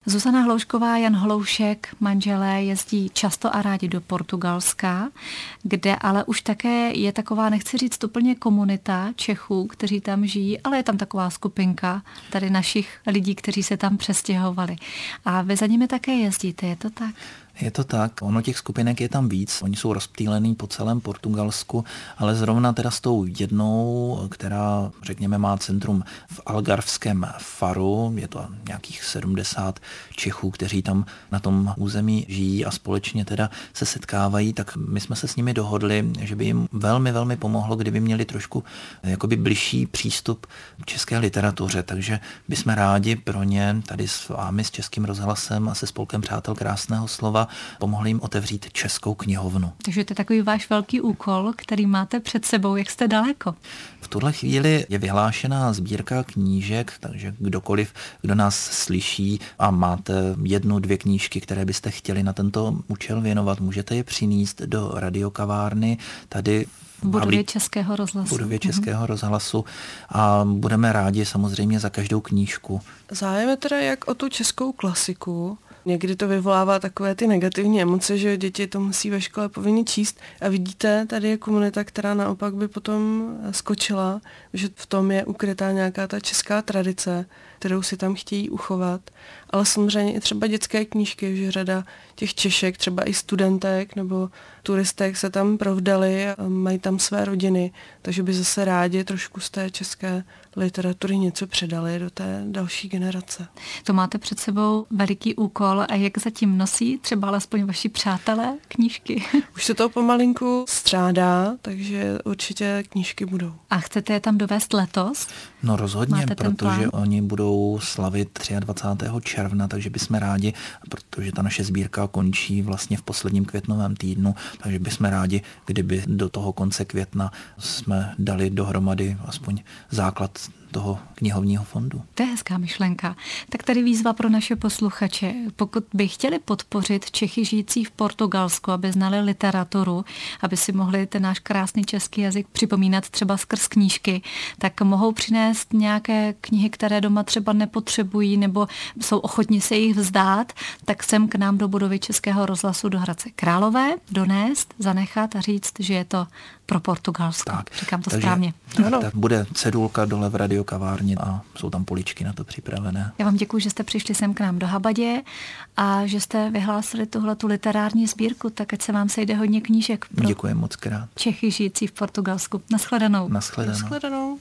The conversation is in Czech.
Zuzana Hloušková, Jan Hloušek, manželé jezdí často a rádi do Portugalska, kde ale už také je taková, nechci říct úplně komunita Čechů, kteří tam žijí, ale je tam taková skupinka tady našich lidí, kteří se tam přestěhovali. A vy za nimi také jezdíte, je to tak? Je to tak, ono těch skupinek je tam víc, oni jsou rozptýlený po celém Portugalsku, ale zrovna teda s tou jednou, která, řekněme, má centrum v algarvském Faru, je to nějakých 70 Čechů, kteří tam na tom území žijí a společně teda se setkávají, tak my jsme se s nimi dohodli, že by jim velmi, velmi pomohlo, kdyby měli trošku jakoby bližší přístup k české literatuře, takže bychom rádi pro ně tady s vámi, s Českým rozhlasem a se Spolkem přátel krásného slova pomohli jim otevřít českou knihovnu. Takže to je takový váš velký úkol, který máte před sebou, jak jste daleko? V tuhle chvíli je vyhlášená sbírka knížek, takže kdokoliv, kdo nás slyší a máte 1-2 knížky, které byste chtěli na tento účel věnovat, můžete je přinést do radiokavárny tady v budově Českého rozhlasu. V budově Českého rozhlasu a budeme rádi samozřejmě za každou knížku. Zájem je teda jak o tu českou klasiku. Někdy to vyvolává takové ty negativní emoce, že děti to musí ve škole povinně číst a vidíte, tady je komunita, která naopak by potom skočila, že v tom je ukrytá nějaká ta česká tradice, kterou si tam chtějí uchovat, ale samozřejmě i třeba dětské knížky, že řada těch Češek, třeba i studentek nebo turistek se tam provdali a mají tam své rodiny, takže by zase rádi trošku z té české literatury něco předali do té další generace. To máte před sebou veliký úkol a jak zatím nosí třeba alespoň vaši přátelé knížky? Už se to pomalinku střádá, takže určitě knížky budou. A chcete je tam dovést letos? No rozhodně, protože oni budou slavit 23. června, takže bychom rádi, protože ta naše sbírka končí vlastně v posledním květnovém týdnu, takže bychom rádi, kdyby do toho konce května jsme dali dohromady aspoň základ toho knihovního fondu. To je hezká myšlenka. Tak tady výzva pro naše posluchače. Pokud by chtěli podpořit Čechy žijící v Portugalsku, aby znali literaturu, aby si mohli ten náš krásný český jazyk připomínat třeba skrz knížky, tak mohou přinést nějaké knihy, které doma třeba nepotřebují nebo jsou ochotni se jich vzdát, tak sem k nám do budovy Českého rozhlasu do Hradce Králové donést, zanechat a říct, že je to pro Portugalsko. Tak, říkám to správně. Tak bude cedulka dole v radiokavárně a jsou tam poličky na to připravené. Já vám děkuji, že jste přišli sem k nám do Habadě a že jste vyhlásili tuhletu literární sbírku, tak ať se vám sejde hodně knížek. Děkuji moc krát. Čechy žijící v Portugalsku. Naschledanou. Naschledanou. Naschledanou.